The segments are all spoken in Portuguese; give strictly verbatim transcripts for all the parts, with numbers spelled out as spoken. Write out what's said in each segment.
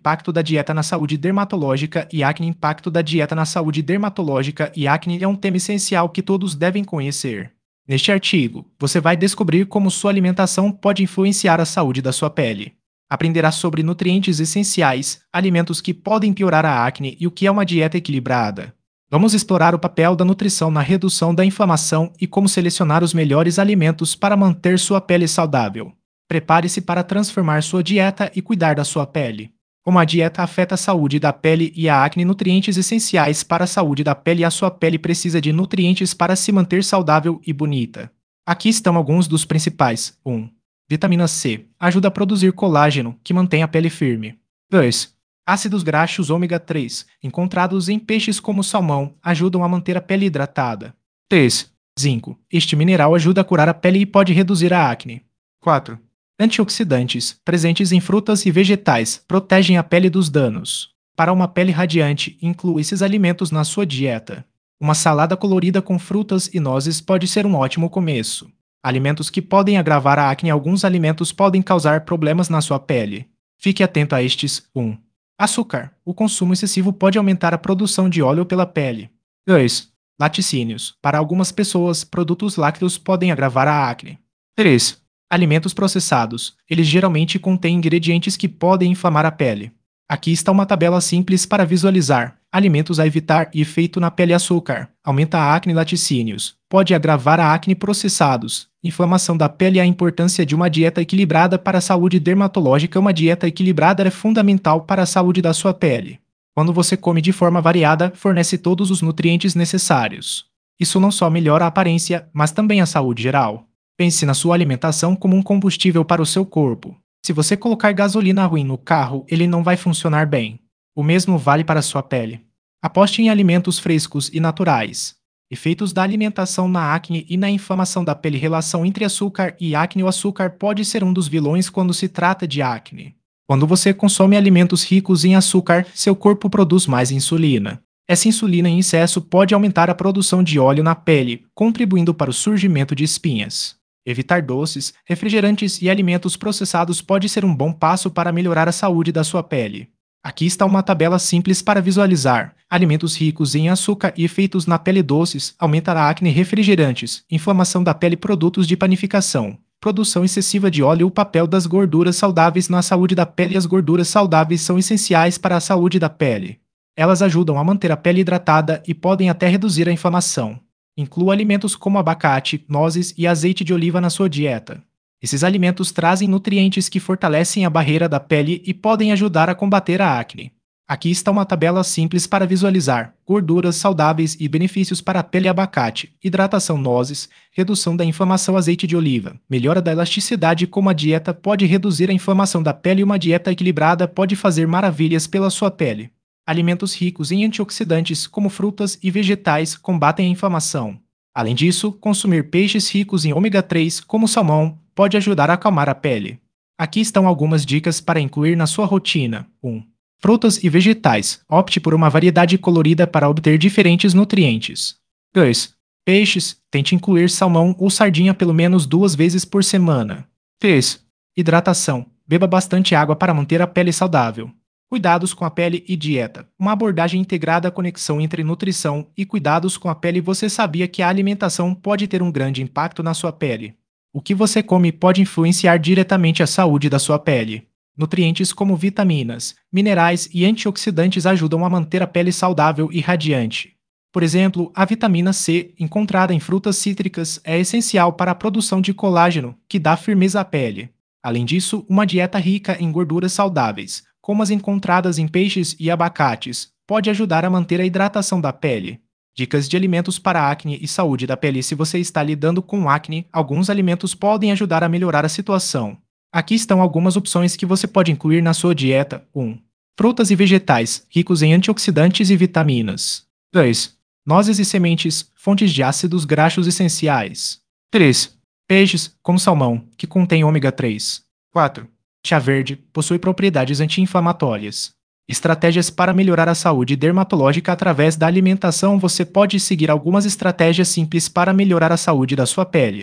impacto da dieta na saúde dermatológica e acne. Impacto da dieta na saúde dermatológica e acne é um tema essencial que todos devem conhecer. Neste artigo, você vai descobrir como sua alimentação pode influenciar a saúde da sua pele. Aprenderá sobre nutrientes essenciais, alimentos que podem piorar a acne e o que é uma dieta equilibrada. Vamos explorar o papel da nutrição na redução da inflamação e como selecionar os melhores alimentos para manter sua pele saudável. Prepare-se para transformar sua dieta e cuidar da sua pele. Como a dieta afeta a saúde da pele e a acne. Nutrientes essenciais para a saúde da pele. A sua pele precisa de nutrientes para se manter saudável e bonita. Aqui estão alguns dos principais. um. Vitamina C. Ajuda a produzir colágeno, que mantém a pele firme. dois. Ácidos graxos ômega três, encontrados em peixes como salmão, ajudam a manter a pele hidratada. três. Zinco. Este mineral ajuda a curar a pele e pode reduzir a acne. quatro. Antioxidantes, presentes em frutas e vegetais, protegem a pele dos danos. Para uma pele radiante, inclua esses alimentos na sua dieta. Uma salada colorida com frutas e nozes pode ser um ótimo começo. Alimentos que podem agravar a acne. Alguns alimentos podem causar problemas na sua pele. Fique atento a estes. um. Açúcar. O consumo excessivo pode aumentar a produção de óleo pela pele. dois. Laticínios. Para algumas pessoas, produtos lácteos podem agravar a acne. três. Alimentos processados. Eles geralmente contêm ingredientes que podem inflamar a pele. Aqui está uma tabela simples para visualizar. Alimentos a evitar e efeito na pele. Açúcar. Aumenta a acne. Laticínios. Pode agravar a acne. Processados. Inflamação da pele. A importância de uma dieta equilibrada para a saúde dermatológica. Uma dieta equilibrada é fundamental para a saúde da sua pele. Quando você come de forma variada, fornece todos os nutrientes necessários. Isso não só melhora a aparência, mas também a saúde geral. Pense na sua alimentação como um combustível para o seu corpo. Se você colocar gasolina ruim no carro, ele não vai funcionar bem. O mesmo vale para a sua pele. Aposte em alimentos frescos e naturais. Efeitos da alimentação na acne e na inflamação da pele. Relação entre açúcar e acne. O açúcar pode ser um dos vilões quando se trata de acne. Quando você consome alimentos ricos em açúcar, seu corpo produz mais insulina. Essa insulina em excesso pode aumentar a produção de óleo na pele, contribuindo para o surgimento de espinhas. Evitar doces, refrigerantes e alimentos processados pode ser um bom passo para melhorar a saúde da sua pele. Aqui está uma tabela simples para visualizar. Alimentos ricos em açúcar e efeitos na pele. Doces, aumentar a acne. Refrigerantes, inflamação da pele. Produtos de panificação, produção excessiva de óleo. O papel das gorduras saudáveis na saúde da pele. As gorduras saudáveis são essenciais para a saúde da pele. Elas ajudam a manter a pele hidratada e podem até reduzir a inflamação. Inclua alimentos como abacate, nozes e azeite de oliva na sua dieta. Esses alimentos trazem nutrientes que fortalecem a barreira da pele e podem ajudar a combater a acne. Aqui está uma tabela simples para visualizar. Gorduras saudáveis e benefícios para a pele. Abacate, hidratação. Nozes, redução da inflamação. Azeite de oliva, melhora da elasticidade. Como a dieta pode reduzir a inflamação da pele. Uma dieta equilibrada pode fazer maravilhas pela sua pele. Alimentos ricos em antioxidantes, como frutas e vegetais, combatem a inflamação. Além disso, consumir peixes ricos em ômega três, como salmão, pode ajudar a acalmar a pele. Aqui estão algumas dicas para incluir na sua rotina. um. Frutas e vegetais. Opte por uma variedade colorida para obter diferentes nutrientes. dois. Peixes. Tente incluir salmão ou sardinha pelo menos duas vezes por semana. três. Hidratação. Beba bastante água para manter a pele saudável. Cuidados com a pele e dieta. Uma abordagem integrada. Conexão entre nutrição e cuidados com a pele. Você sabia que a alimentação pode ter um grande impacto na sua pele? O que você come pode influenciar diretamente a saúde da sua pele. Nutrientes como vitaminas, minerais e antioxidantes ajudam a manter a pele saudável e radiante. Por exemplo, a vitamina C, encontrada em frutas cítricas, é essencial para a produção de colágeno, que dá firmeza à pele. Além disso, uma dieta rica em gorduras saudáveis, como as encontradas em peixes e abacates, pode ajudar a manter a hidratação da pele. Dicas de alimentos para acne e saúde da pele. Se você está lidando com acne, alguns alimentos podem ajudar a melhorar a situação. Aqui estão algumas opções que você pode incluir na sua dieta. um. Frutas e vegetais, ricos em antioxidantes e vitaminas. dois. Nozes e sementes, fontes de ácidos graxos essenciais. três. Peixes, como salmão, que contém ômega três. quatro. Chá verde, possui propriedades anti-inflamatórias. Estratégias para melhorar a saúde dermatológica através da alimentação. Você pode seguir algumas estratégias simples para melhorar a saúde da sua pele.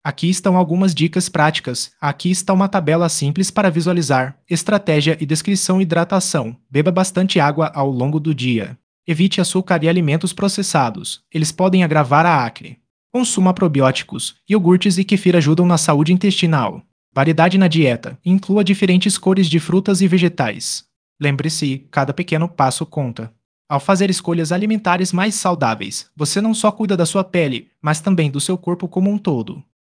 Aqui estão algumas dicas práticas. Aqui está uma tabela simples para visualizar. Estratégia e descrição: hidratação. Beba bastante água ao longo do dia. Evite açúcar e alimentos processados. Eles podem agravar a acne. Consuma probióticos. Iogurtes e kefir ajudam na saúde intestinal. Variedade na dieta. Inclua diferentes cores de frutas e vegetais. Lembre-se, cada pequeno passo conta. Ao fazer escolhas alimentares mais saudáveis, você não só cuida da sua pele, mas também do seu corpo como um todo.